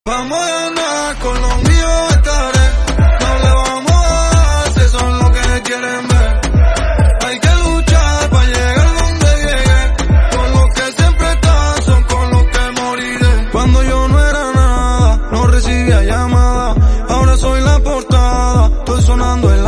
Vamos a ganar, con los míos estaré. No le vamos a dar, si son los que quieren ver. Hay que luchar para llegar donde llegué. Con los que siempre están, son con los que moriré. Cuando yo no era nada, no recibía llamada. Ahora soy la portada, estoy sonando el